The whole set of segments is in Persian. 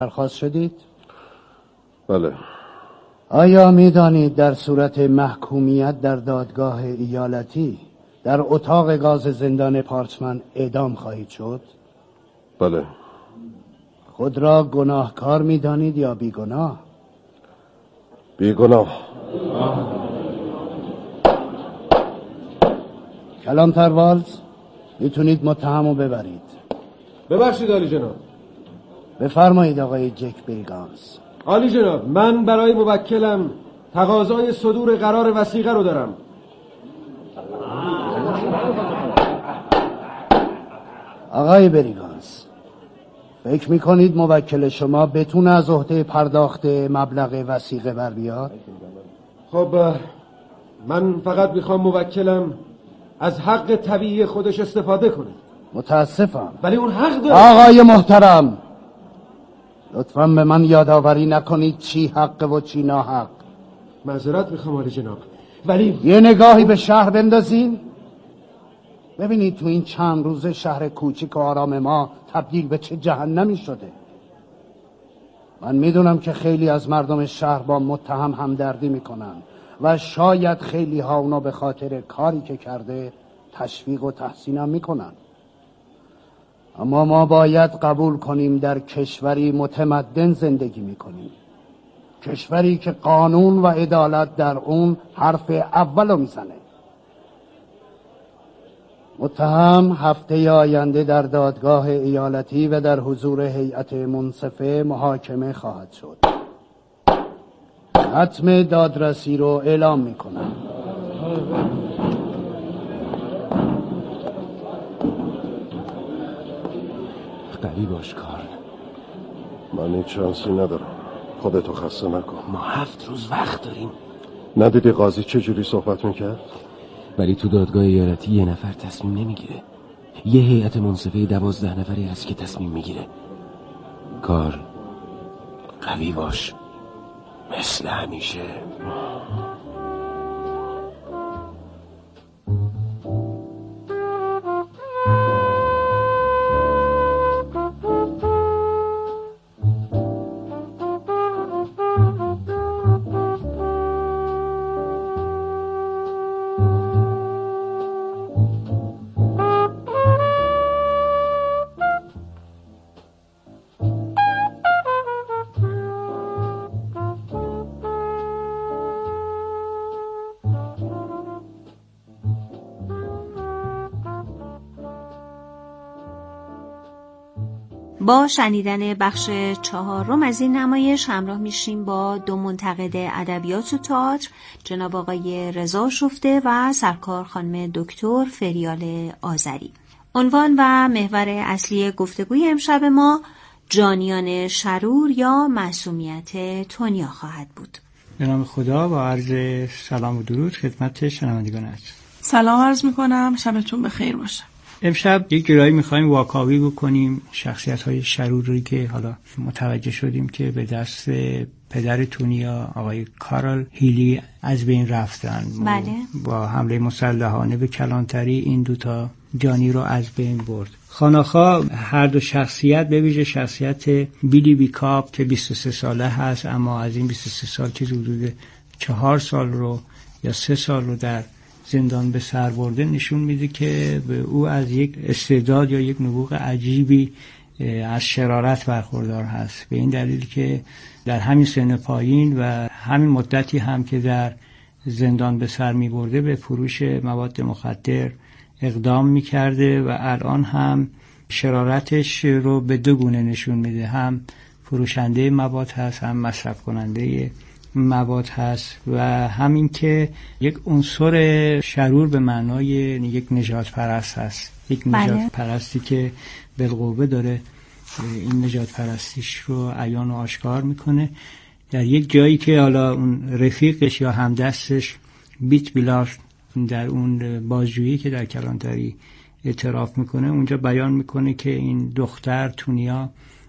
درخواست شدید؟ بله. آیا می‌دانید در صورت محکومیت در دادگاه ایالتی در اتاق گاز زندان پارچمن اعدام خواهید شد؟ بله. خود را گناهکار می‌دانید یا بیگناه؟ بیگناه. کلانتر والز، میتونید متهم رو ببرید. ببخشید عالی جناب. بفرمایید آقای جک بریگانز. عالی جناب، من برای موکلم تقاضای صدور قرار وثیقه رو دارم. آقای بریگانز، فکر میکنید موکل شما بتونه از عهده پرداخت مبلغ وثیقه بر بیاد؟ خب من فقط میخوام موکلم از حق طبیعی خودش استفاده کنه. متاسفم، ولی اون حق داره. آقای محترم، لطفاً به من یادآوری نکنید چی حق و چی ناحق. معذرت میخوام عالی جناب، ولی یه نگاهی به شهر بندازین. ببینید تو این چند روزه شهر کوچیک و آرام ما تبدیل به چه جهنمی شده. من میدونم که خیلی از مردم شهر با متهم همدردی میکنن و شاید خیلی ها اونا به خاطر کاری که کرده تشویق و تحسین هم میکنن، اما ما باید قبول کنیم در کشوری متمدن زندگی میکنیم، کشوری که قانون و عدالت در اون حرف اولو میزنه. متهم هفته آینده در دادگاه ایالتی و در حضور هیئت منصفه محاکمه خواهد شد. ختم دادرسی رو اعلام میکنم. قوی باش کارل. من هیچ شانسی ندارم، خودتو خسته نکن. ما 7 روز وقت داریم. ندیدی قاضی چه جوری صحبت میکرد؟ ولی تو دادگاه ایالتی یه نفر تصمیم نمیگیره، یه هیئت منصفه 12 نفری هست که تصمیم میگیره. کارل قوی باش مثل همیشه. با شنیدن بخش 4 از این نمایش همراه میشیم با 2 منتقد ادبیات و تئاتر، جناب آقای رضا شفته و سرکار خانم دکتر فریال آذری. عنوان و محور اصلی گفتگوی امشب ما جانیان شرور یا معصومیت تونیا خواهد بود. به نام خدا با عرض سلام و درود خدمت شنوندگان عزیز. سلام عرض میکنم، شبتون بخیر باشه. امشب یک جورایی میخوایم واکاوی بکنیم شخصیت‌های شروری که حالا متوجه شدیم که به دست پدر تونیا آقای کارل هیلی از بین رفتن. بله. با حمله مسلحانه به کلانتری این دوتا جانی رو از بین برد. خاناخا هر دو شخصیت، به ویژه شخصیت بیلی ویکاپ که 23 ساله هست، اما از این 23 سال که حدود 4 سال رو یا 3 سال رو در زندان به سر برده، نشون میده که به او از یک استعداد یا یک نبوغ عجیبی از شرارت برخوردار هست، به این دلیل که در همین سن پایین و همین مدتی هم که در زندان به سر می برده به فروش مواد مخدر اقدام می کرده و الان هم شرارتش رو به 2 گونه نشون میده، هم فروشنده مواد هست، هم مصرف کننده مواد هست و همین که یک عنصر شرور به معنای یک نجات پرست هست، یک نجات پرستی که بالقوه داره این نجات پرستیش رو عیان و آشکار میکنه. در یک جایی که حالا اون رفیقش یا همدستش بیت بیلار در اون بازجویی که در کلانتری اعتراف میکنه، اونجا بیان میکنه که این دختر تونیا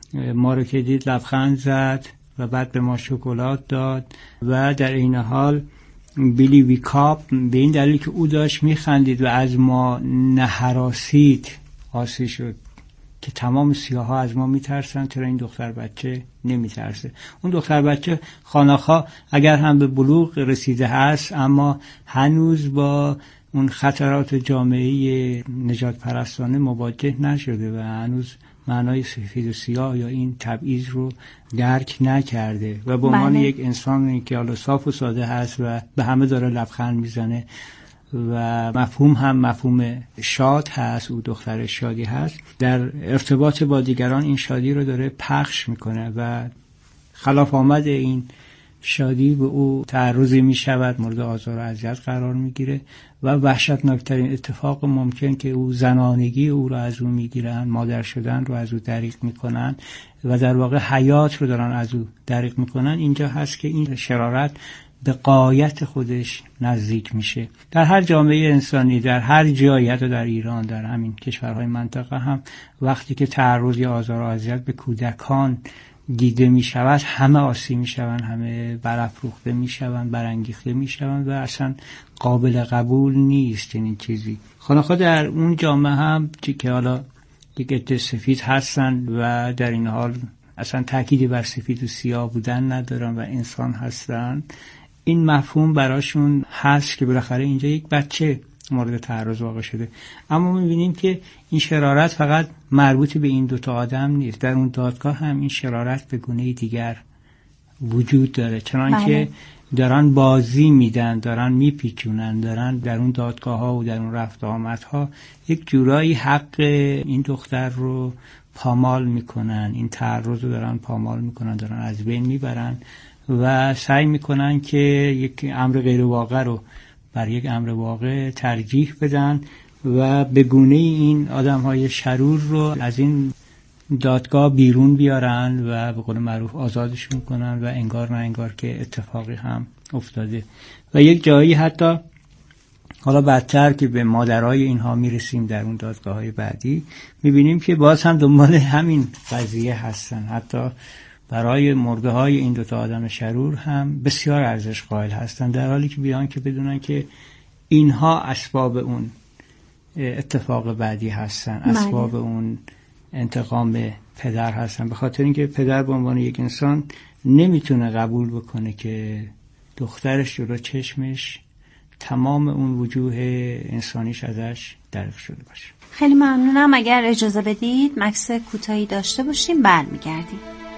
ما رو که دید لبخند زد و بعد به ما شکلات داد و در این حال بیلی ویکاپ به این دلیل که او داشت میخندید و از ما نهراسید، آسی شد که تمام سیاها از ما میترسن، چرا این دختر بچه نمیترسه؟ اون دختر بچه خانخا اگر هم به بلوغ رسیده هست اما هنوز با اون خطرات جامعه نجات پرستانه مواجه نشده و هنوز معنای سفید و سیاه یا این تبعیض رو درک نکرده و به عنوان یک انسانی که حالا صاف و ساده هست و به همه داره لبخند میزنه و مفهوم هم مفهوم شاد هست، او دختر شادی هست، در ارتباط با دیگران این شادی رو داره پخش میکنه و خلاف آمد این شادی به او تعرضی می شود، مورد آزار و اذیت قرار می گیره و وحشتناکترین اتفاق ممکن که او زنانگی او رو از او می گیرن، مادر شدن رو از او دریغ می کنن و در واقع حیات رو دارن از او دریغ می کنن. اینجا هست که این شرارت به غایت خودش نزدیک میشه. در هر جامعه انسانی، در هر جایی، حتی در ایران، در همین کشورهای منطقه هم وقتی که تعرض یا آزار و اذیت به کودکان دیده می شود، همه آسیب می شوند، همه برافروخته می شوند، برانگیخته می شوند و اصلا قابل قبول نیست این چیزی. خانخا در اون جامعه هم که حالا یک عده سفید هستن و در این حال اصلا تأکیدی بر سفید و سیاه بودن ندارن و انسان هستن، این مفهوم براشون هست که بالاخره اینجا یک بچه مورد تعرض واقع شده. اما می‌بینیم که این شرارت فقط مربوط به این دوتا آدم نیست، در اون دادگاه هم این شرارت به گونه دیگر وجود داره، چنانکه دارن بازی میدن، دارن میپیچونن، دارن در اون دادگاه ها و در اون رفت آمدها یک جورایی حق این دختر رو پامال میکنن، این تعرض رو دارن پامال میکنن، دارن از بین میبرن و سعی میکنن که یک امر غیر واقع رو بر یک امر واقع ترجیح بدن و به گونه این آدم‌های شرور رو از این دادگاه بیرون بیارن و به قول معروف آزادشون کنن و انگار نه انگار که اتفاقی هم افتاده. و یک جایی حتی حالا بدتر که به مادرای اینها میرسیم در اون دادگاه‌های بعدی، میبینیم که باز هم دنبال همین قضیه هستن، حتی برای مرده های این دوتا آدم شرور هم بسیار ارزش قائل هستن، در حالی که بیان که بدونن که اینها اسباب اون اتفاق بعدی هستن، اسباب اون انتقام پدر هستن، به خاطر اینکه پدر به عنوان یک انسان نمیتونه قبول بکنه که دخترش جلو چشمش تمام اون وجوه انسانیش ازش دریغ شده باشه. خیلی ممنونم. اگر اجازه بدید مکث کوتاهی داشته باشیم، برمیگردیم.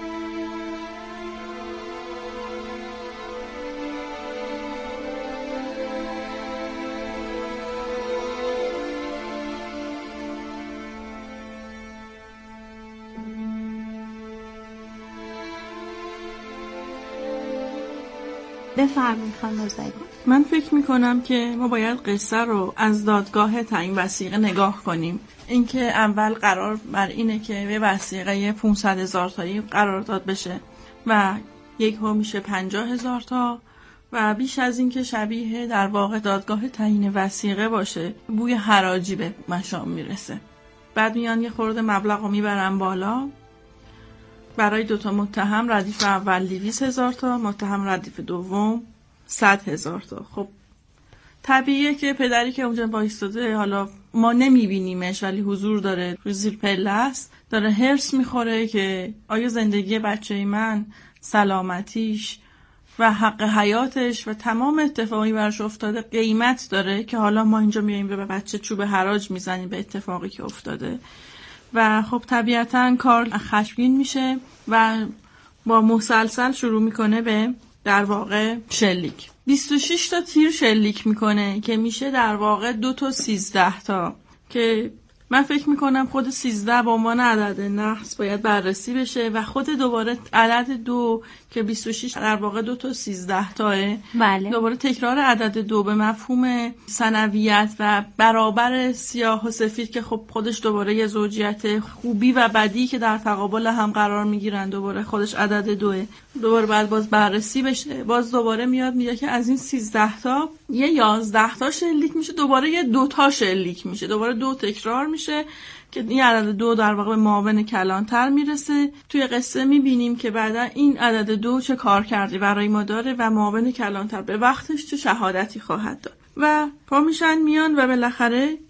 بفرمایید خانم زایی. من فکر میکنم که ما باید قصه رو از دادگاه تعیین وثیقه نگاه کنیم. اینکه اول قرار بر اینه که به وثیقه 500,000 تایی قرار داد بشه و یک ها میشه 50,000 تا و بیش از این که شبیه در واقع دادگاه تعیین وثیقه باشه، بوی حراجی به مشام میرسه. بعد میان یه خورده مبلغ رو میبرن بالا. برای دوتا متهم ردیف اول 200,000 تا، متهم ردیف دوم 100,000 تا. خب طبیعیه که پدری که اونجا وایستاده، حالا ما نمیبینیمش ولی حضور داره، زیر پله است، داره هرس میخوره که آیا زندگی بچه من، سلامتیش و حق حیاتش و تمام اتفاقی براش افتاده قیمت داره که حالا ما اینجا میاییم به بچه چوب حراج میزنیم به اتفاقی که افتاده. و خب طبیعتاً کار خشمگین میشه و با مسلسل شروع میکنه به در واقع شلیک. 26 تا تیر شلیک میکنه که میشه در واقع 2 تا 13 تا، که من فکر میکنم خود 13 به عنوان عدد نحس باید بررسی بشه و خود دوباره عدد 2 که 26 در واقع 2 تا 13 تاه. بله. دوباره تکرار عدد 2 به مفهوم ثنویت و برابر سیاه و سفید که خب خودش دوباره یه زوجیت خوبی و بدی که در تقابل هم قرار میگیرن، دوباره خودش عدد 2 دوباره بعد باز بررسی بشه. باز دوباره میاد میگه که از این 13 تا یه 11 تا شلیک میشه، دوباره یه 2 تا شلیک میشه، دوباره 2 تکرار میشه که این عدد 2 در واقع معاون کلانتر میرسه. توی قصه میبینیم که بعدا این عدد 2 چه کار کردی برای ما داره و معاون کلانتر به وقتش چه شهادتی خواهد داد. و پا میشن میان و بالاخره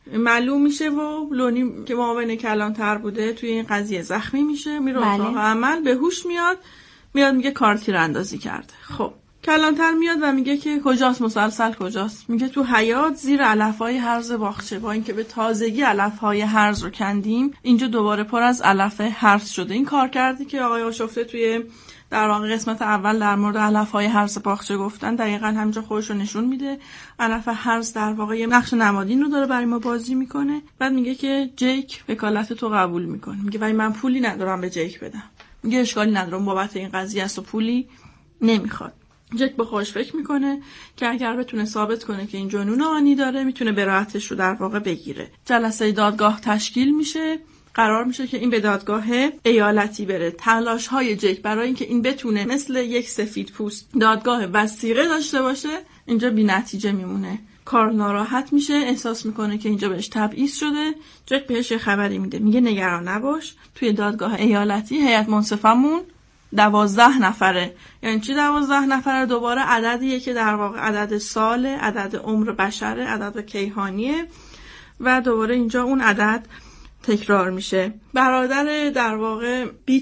معلوم میشه و لونی که معاون کلانتر بوده توی این قضیه زخمی میشه، میره اتاق عمل، به هوش میاد میگه کارل تیراندازی کرده. خب کلانتر میاد و میگه که کجاست مسلسل کجاست؟ میگه تو حیاط زیر علفهای هرز باغچه. با اینکه به تازگی علفهای هرز رو کندیم، اینجا دوباره پر از علف هرز شده. این کار کردی که آقای آشفته توی در واقع قسمت اول در مورد علفهای هرز باغچه گفتن، دقیقاً همینجا خودش رو نشون میده. علف هرز در واقع یه نقش نمادین رو داره برای ما بازی میکنه. بعد میگه که جیک وکالت تو قبول میکنه. میگه ولی من پولی ندارم به جیک بدم. میگه اشکالی ندارم، بابت این قضیه است و پولی نمیخواد. جک با خودش فکر میکنه که اگر بتونه ثابت کنه که این جنون آنی داره، میتونه براءتش رو در واقع بگیره. جلسه دادگاه تشکیل میشه. قرار میشه که این به دادگاه ایالتی بره. تلاش های جک برای اینکه این بتونه مثل یک سفید پوست دادگاه وثیقه داشته باشه اینجا بی نتیجه میمونه. کارل ناراحت میشه، احساس میکنه که اینجا بهش تبعیض شده. جک بهش یه خبری میده، میگه نگران نباش، توی دادگاه ایالتی هیئت منصفمون 12 نفره. یعنی چی 12 نفره؟ دوباره عددیه که در واقع عدد ساله، عدد عمر بشره، عدد کیهانیه و دوباره اینجا اون عدد تکرار میشه. برادر در واقع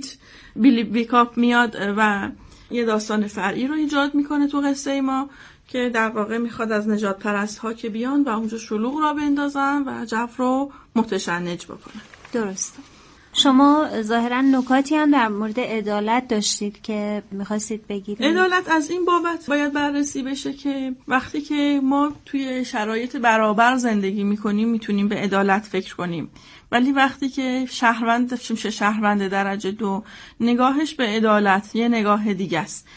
بیلی بیکاپ میاد و یه داستان فرعی رو ایجاد میکنه تو قصه ما که در واقع میخواد از نجات پرست ها که بیان و اونجا شلوغ را بندازن و جو رو متشنج بکنن. درسته. شما ظاهرا نکاتی هم در مورد عدالت داشتید که میخواستید بگید. عدالت از این بابت باید بررسی بشه که وقتی که ما توی شرایط برابر زندگی میکنیم میتونیم به عدالت فکر کنیم، ولی وقتی که شهروند میشه شهروند درجه 2 نگاهش به عدالت یه نگاه دیگه است.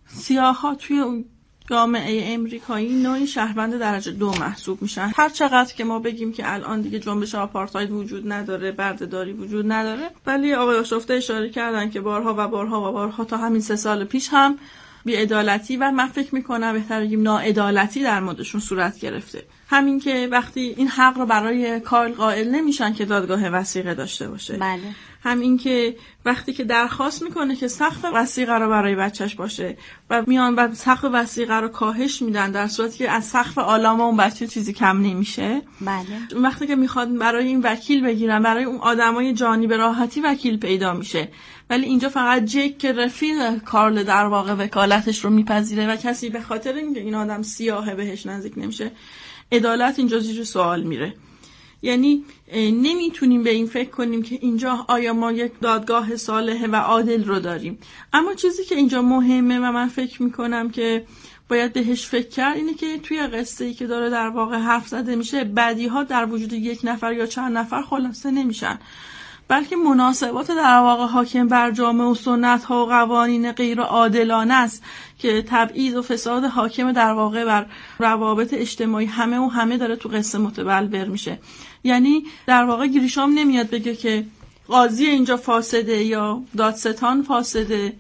سیاها توی جامعه امریکایی نوعی شهروند درجه 2 محسوب میشن. هر چقدر که ما بگیم که الان دیگه جنبش آپارتاید وجود نداره، بردهداری وجود نداره، ولی آقای آشفته اشاره کردن که بارها و بارها و بارها تا همین 3 سال پیش هم بی‌عدالتی و من فکر میکنم بهتر بگیم ناعدالتی در موردشون صورت گرفته. همین که وقتی این حق رو برای کارل قائل نمیشن که دادگاه وثیقه داشته باشه. بله. همین که وقتی که درخواست میکنه که سقف وثیقه رو برای بچهش باشه و میان و سقف وثیقه رو کاهش میدن در صورتی که از سقف آلام اون بچه چیزی کم نمیشه. بله. وقتی که میخواد برای این وکیل بگیرن، برای اون آدمای جانی به راحتی وکیل پیدا میشه، ولی اینجا فقط جک که رفیق کارل در واقع وکالتش رو میپذیره و کسی به خاطر اینکه این آدم سیاهه بهش نزدیک نمیشه. عدالت اینجا زیر سوال میره. یعنی نمیتونیم به این فکر کنیم که اینجا آیا ما یک دادگاه صالح و عادل رو داریم. اما چیزی که اینجا مهمه و من فکر میکنم که باید بهش فکر کرد اینه که توی قصه‌ای که داره در واقع حرف زده میشه، بدیها در وجود یک نفر یا چند نفر خلاصه نمیشن، بلکه مناسبات در واقع حاکم بر جامعه و سنت‌ها و قوانین غیر عادلانه است که تبعیض و فساد حاکم در واقع بر روابط اجتماعی همه داره تو قصه متبلور میشه. یعنی در واقع گریشام نمیاد بگه که قاضی اینجا فاسده یا دادستان فاسده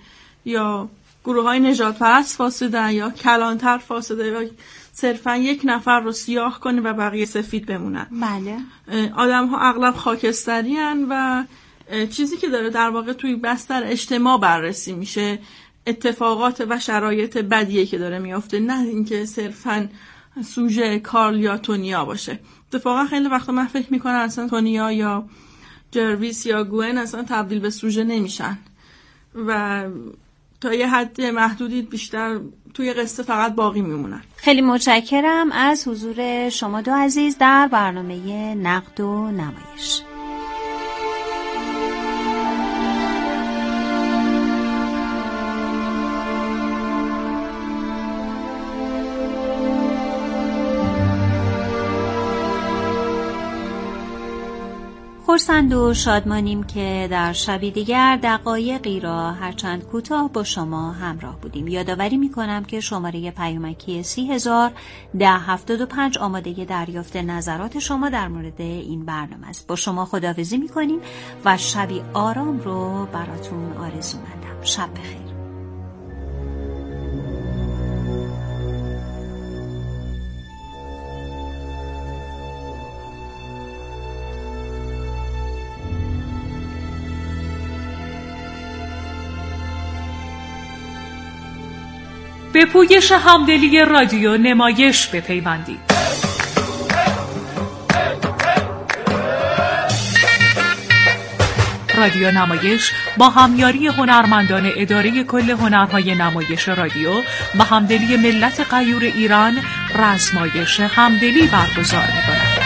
یا گروه‌های نجات پرست فاسده یا کلانتر فاسده یا صرفا یک نفر رو سیاه کنه و بقیه سفید بمونن. بله. آدم ها اغلب خاکستری هن و چیزی که داره در واقع توی بستر اجتماع بررسی میشه اتفاقات و شرایط بدیه که داره میافته، نه اینکه صرفا سوژه کارل یا تونیا باشه. اتفاقا خیلی وقتا من فکر میکنم اصلا تونیا یا جرویس یا گوئن اصلا تبدیل به سوژه نمیشن و تا یه حد محدودی بیشتر توی قصه فقط باقی میمونن. خیلی متشکرم از حضور شما دو عزیز در برنامه نقد و نمایش. خرسند و شادمانیم که در شبی دیگر دقایقی را هرچند کوتاه با شما همراه بودیم. یادآوری می‌کنم که شماره پیامکی 301075 آماده دریافت نظرات شما در مورد این برنامه است. با شما خداحافظی می‌کنیم و شبی آرام رو براتون آرزو مندم. شب بخیر. به پویش همدلی رادیو نمایش بپیوندید. رادیو نمایش با همیاری هنرمندان اداره کل هنرهای نمایش رادیو و همدلی ملت غیور ایران رزمایش همدلی برگزار می‌کند.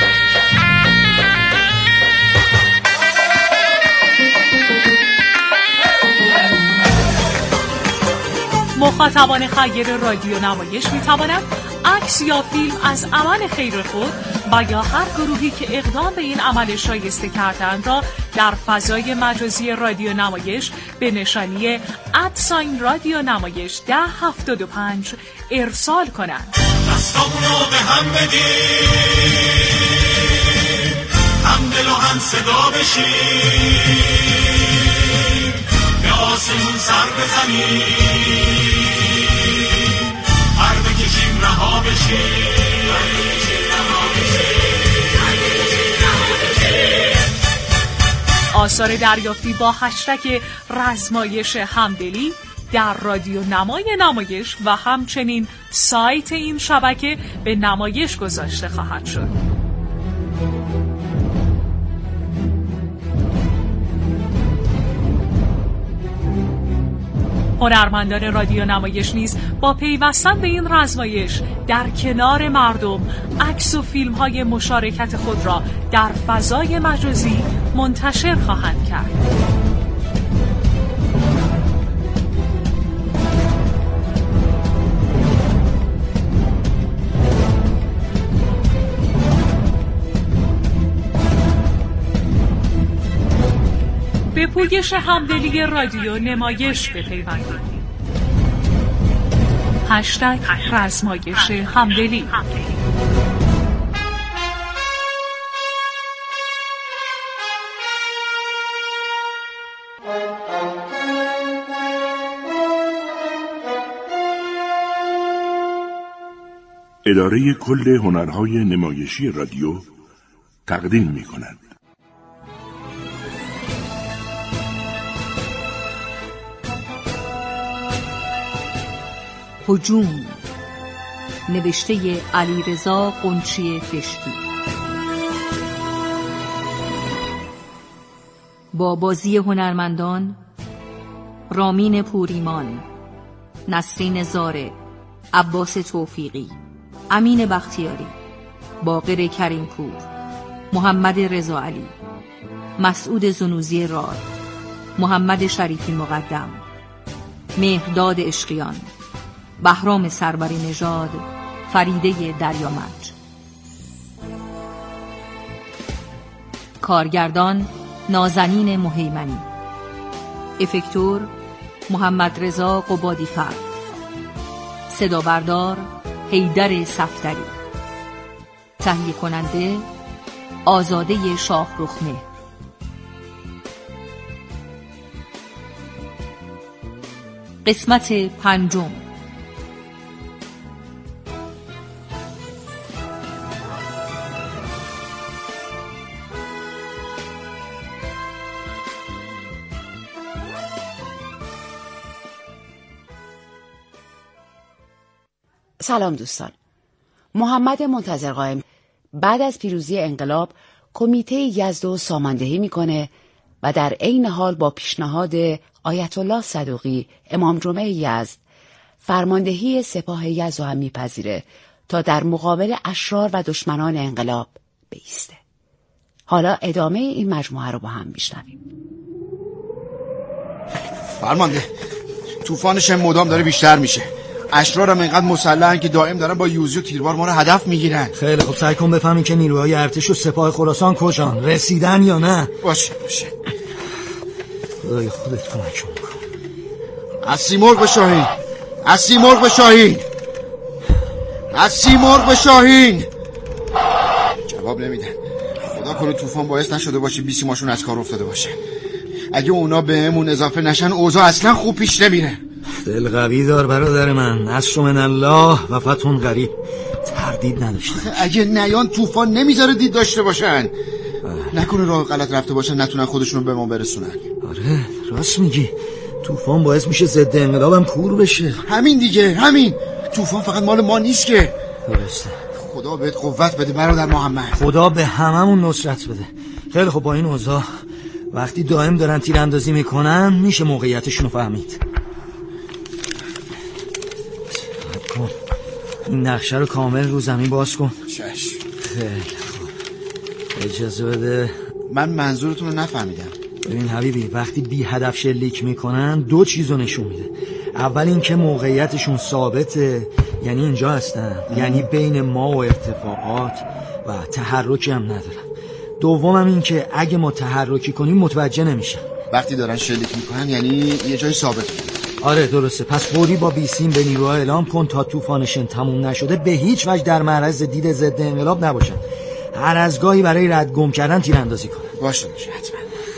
مخاطبان خیر رادیو نمایش می‌توانند عکس یا فیلم از عمل خیر خود و یا هر گروهی که اقدام به این عمل شایسته کردند را در فضای مجازی رادیو نمایش به نشانی @رادیو نمایش 1075 ارسال کنند. دستامونو به هم بدیم، هم دل و هم صدا بشیم، به آسمون سر بزنیم، هر بکشیم رها بشیم. آثار دریافتی با هشتگ رزمایش همدلی در رادیو نمای نمایش و همچنین سایت این شبکه به نمایش گذاشته خواهد شد. هنرمندان رادیو نمایش نیز با پیوستن به این رزمایش در کنار مردم عکس و فیلم‌های مشارکت خود را در فضای مجازی منتشر خواهند کرد. به پویش همدلی رادیو نمایش بپیوندید. هشتگ رزمایش همدلی. اداره کل هنرهای نمایشی رادیو تقدیم می‌کند. هجوم، نوشته علیرضا قنچی کشتی، با بازی هنرمندان رامین پوریمان، نسرین زاره، عباس توفیقی، امین بختیاری، باقر کریمپور، محمد رضا علی، مسعود زنوزی راد، محمد شریفی مقدم، مهرداد عشقیان، بهرام سروری نژاد، فریده دریامرج. کارگردان نازنین مهیمنی، افکتور محمد رضا قبادی فرد، صدا بردار حیدر صفدری، تهیه کننده آزاده شاهرخ مهر. قسمت پنجم. سلام دوستان. محمد منتظر قائم بعد از پیروزی انقلاب کمیته یزد رو ساماندهی میکنه و در عین حال با پیشنهاد آیت الله صدوقی امام جمعه یزد فرماندهی سپاه یزد رو هم میپذیره تا در مقابل اشرار و دشمنان انقلاب بایسته. حالا ادامه این مجموعه رو با هم میشنویم. فرمانده، طوفانش مدام داره بیشتر میشه. اشرار هم اینقدر مسلحن که دائم دارن با یوزی و تیربار ما رو هدف میگیرن. خیلی خوب، سعی کن بفهمین که نیروهای ارتش و سپاه خراسان کجان، رسیدن یا نه. باشه خدای خودت کمک کن. اسیمرغ به شاهین، اسیمرغ به شاهین، اسیمرغ به شاهین. جواب نمیدن. خدا کنه طوفان باعث نشده باشه بیسیماشون از کار افتاده باشه. اگه اونا بهمون اضافه نشن اوضاع اصلا خوب پیش نمیره. دل قوی دار برادر من، نصر من الله و فتح قریب. تردید نداشته. اگه نیان طوفان نمیذاره دید داشته باشن. نکنه راه غلط رفته باشن نتونن خودشونو به ما برسونن. آره راست میگی، طوفان باعث میشه ضد انقلابم کور بشه. همین دیگه، همین. طوفان فقط مال ما نیست که. درسته. خدا بهت قوت بده برادر محمد. خدا به هممون نصرت بده. خیلی خب، با این اوضاع وقتی دائم دارن تیراندازی میکنن میشه موقعیتشون رو فهمید. کن این نقشه رو کامل رو زمین باز کن. چشم. خیلی خوب، اجازه بده. من منظورتون رو نفهمیدم. ببین حبیبی، وقتی بی هدف شلیک میکنن دو چیزو نشون میده. اول اینکه موقعیتشون ثابته، یعنی اینجا هستن، یعنی بین ما و ارتفاعات و تحرکی هم ندارن. دومم این که اگه ما تحرکی کنیم متوجه نمیشن. وقتی دارن شلیک میکنن یعنی یه جای ثابت. آره درسته. پس فوری با بیسیم به نیروها اعلام کن تا طوفانشن تموم نشده به هیچ وجه در معرض دید ضد انقلاب نباشن. هر از گاهی برای رد گم کردن تیراندازی کن. باشه حتما.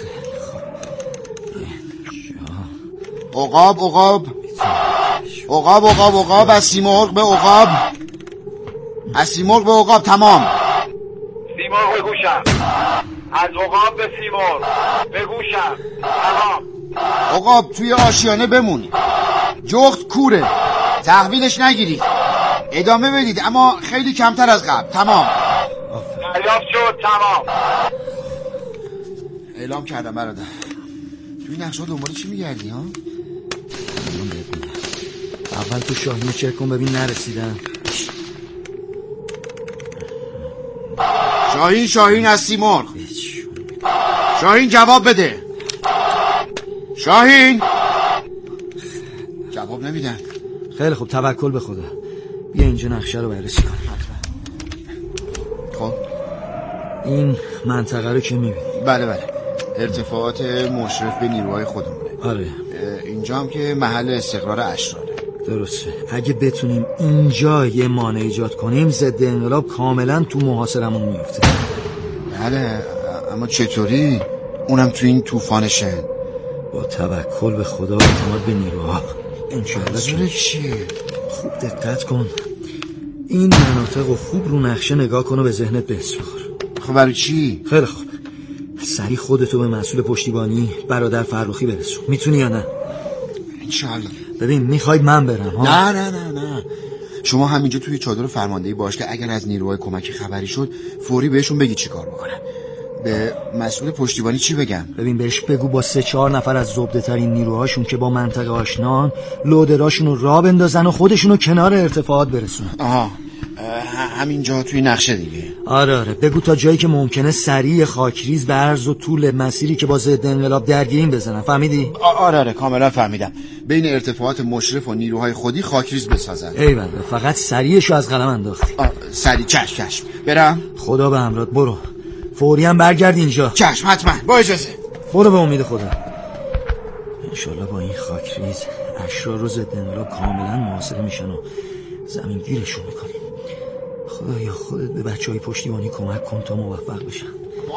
عقاب عقاب عقاب عقاب عقاب، از سیمرغ به عقاب، از سیمرغ به عقاب. تمام. سیمرغ به گوشم، از عقاب به سیمرغ به گوشم. تمام. عقاب توی آشیانه بمونید، جغد کوره، تحویلش نگیرید، ادامه بدید اما خیلی کمتر از قبل. تمام. دریافت شد. تمام. اعلام کردم برادر. توی نقشه دنبال چی میگردی ها؟ اول تو شاهین چک کن ببین نرسیدن. شاهین از سیمرغ. شاهین جواب بده. شاهین جواب نمیدن. خیلی خوب، توکل به خدا. بیا اینجا نقشه رو بررسی کن. خب این منطقه رو که میبینی؟ بله ارتفاعات مشرف به نیروهای خودمونه. آره. اینجا هم که محل استقرار اشراره. درسته. اگه بتونیم اینجا یه مانع ایجاد کنیم ضد انقلاب کاملا تو محاصرمون میفته. بله، اما چطوری؟ اونم تو این طوفانشن. با توکل به خدا و اعتماد به نیروها انشالله. چیه؟ خوب دقت کن. این مناطق رو خوب رو نقشه نگاه کن و به ذهنت بسپار. خب برای چی؟ خیلی خوب، سریع خودتو به مسئول پشتیبانی برادر فرخی برسون. میتونی یا نه؟ انشالله. ببین میخوای من برم ها؟ نه شما همینجا توی چادر فرماندهی باش که اگر از نیروهای کمکی خبری شد فوری بهشون بگی چی کار بکنن. به مسئول پشتیبانی چی بگم؟ ببین بهش بگو با 3-4 نفر از زبده ترین نیروهاشون که با منطقه آشنان لودراشون رو راه بندازن و خودشون رو کنار ارتفاعات برسونن. آها، همینجا توی نقشه دیگه. آره بگو تا جایی که ممکنه سریع خاکریز به عرض و طول مسیری که با ضد انقلاب درگیریم بزنن. فهمیدی؟ آره کاملا فهمیدم. بین ارتفاعات مشرف و نیروهای خودی خاکریز بسازن. ایوالله، فقط سریعشو از قلم انداختی. سریع. چشم. برم؟ خدا به همراهت. برو فوری هم برگرد اینجا. چشم حتما، با اجازه. برو به امید خدا. انشالله با این خاکریز اشرار رو ضد انقلاب کاملا محاصره میشن و زمین گیرشون میکنیم. خدایا خودت به بچهای پشتیبانی کمک کن تا موفق بشن.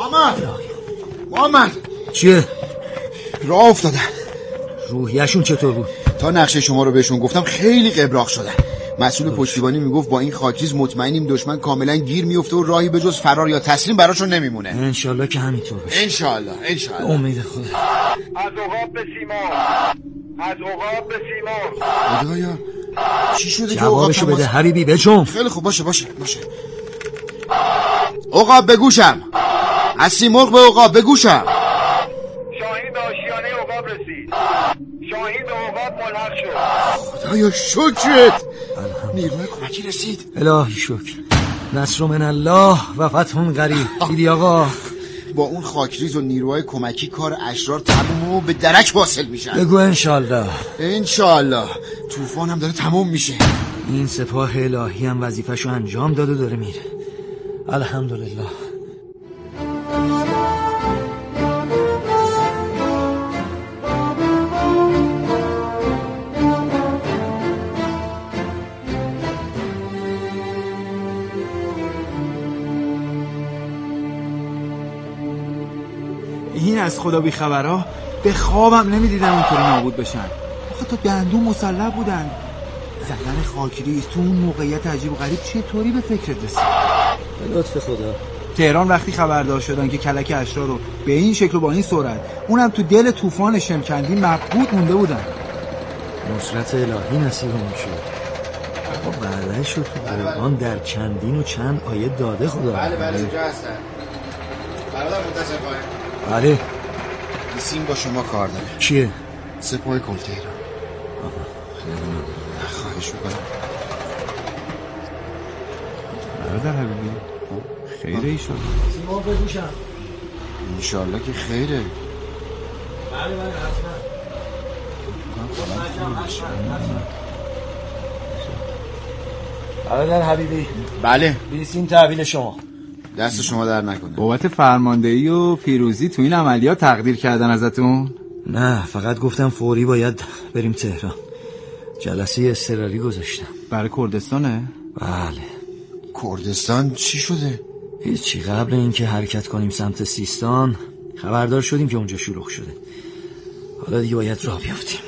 محمد چیه؟ راه افتادن. روحیشون چطور بود؟ تا نقشه شما رو بهشون گفتم خیلی قبراق شدن. مسئول پشتیبانی میگفت با این خاکریز مطمئنیم دشمن کاملا گیر میفته و راهی به جز فرار یا تسلیم براشون نمیمونه. انشالله که همینطور بشه. انشالله. امید خدا. از عقاب به سیمرغ. خدایا چی شده که جوابشو بده حبیبی بجم. خیلی خوب باشه. عقاب به گوشم، از سیمرغ به عقاب به گوشم. شاهین به آشیانه عقاب رسید. شاهین به عقاب ملحق شد. خدایا شکرت. نیروی کمکی رسید. الهی شکر. نصر من الله و فتح قریب. دیدی آقا، با اون خاکریز و نیروهای کمکی کار اشرار تموم و به درک واصل میشن. بگو انشالله. طوفان هم داره تموم میشه. این سپاه الهی هم وظیفه‌شو انجام داده داره میره. الحمدلله. این از خدا بی خبرها به خوابم نمیدیدم اونطوری نابود بشن. آخه تا دندون مسلح بودن. زدن خاکریز تو اون موقعیت عجیب و غریب چطوری به فکرت رسید؟ به لطف خدا. تهران وقتی خبردار شدن که کلک اشرار رو به این شکل و با این سرعت اونم تو دل طوفان شمکندی مبهوت مونده بودن. نصرت الهی نصیبمون شد. اما بعدش رو تو قرآن در چندین و چند آیه داده خدا. بله اینجا هستن. برادر منتظر قائم. بله سیم با شما کار داره. کیه؟ سپاه کلته ایران. خواهش میکنم. برادر حبیبی خیره ایشالله. سیما بگوشم. انشالله که خیره. بله حتما. برادر حبیبی. بله. بیسیم تحویل شما. دست شما در نکنه. بابت فرماندهی و پیروزی تو این عملیات تقدیر کردن ازتون؟ نه، فقط گفتم فوری باید بریم تهران. جلسه اضطراری گذاشتم. برای کردستانه؟ بله. کردستان چی شده؟ هیچی، قبل اینکه حرکت کنیم سمت سیستان خبردار شدیم که اونجا شلوغ شده. حالا دیگه باید راه بیافتیم.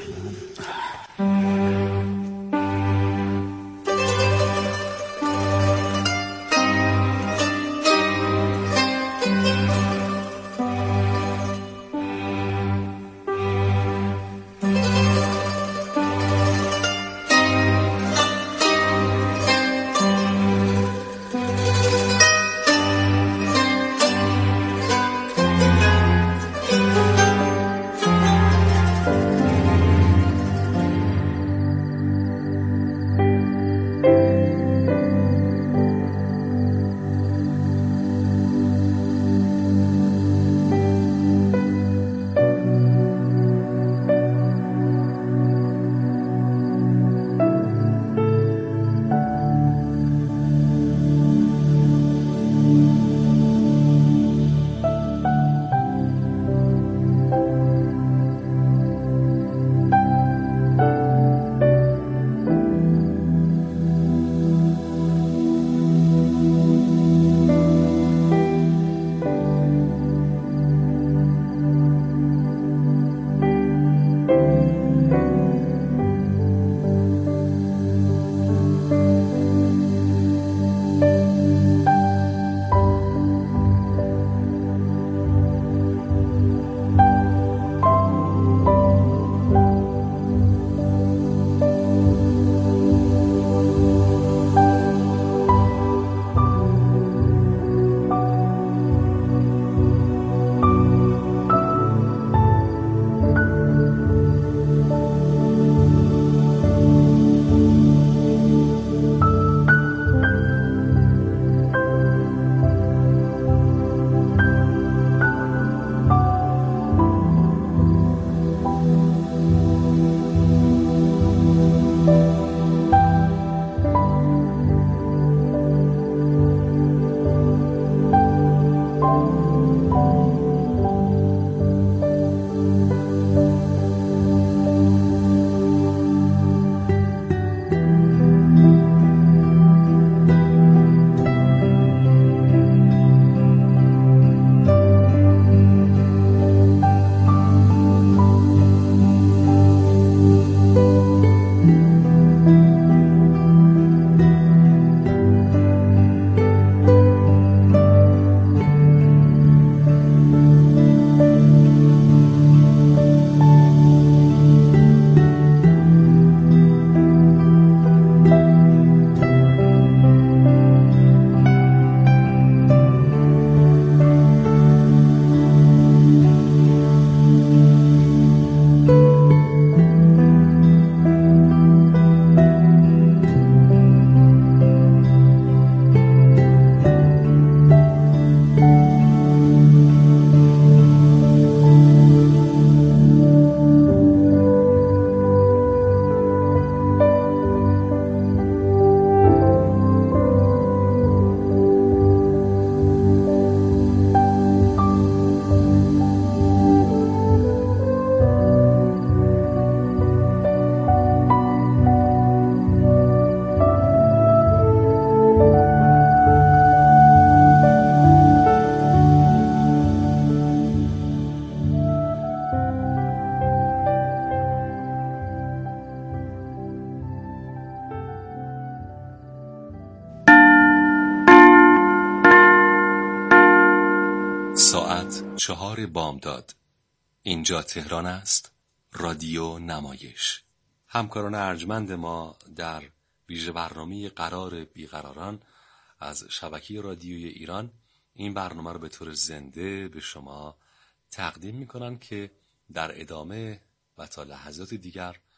ساعت 4 بامداد. اینجا تهران است، رادیو نمایش. همکاران ارجمند ما در ویژه برنامه قرار بیقراران از شبکه رادیوی ایران این برنامه رو به طور زنده به شما تقدیم میکنن که در ادامه و تا لحظات دیگر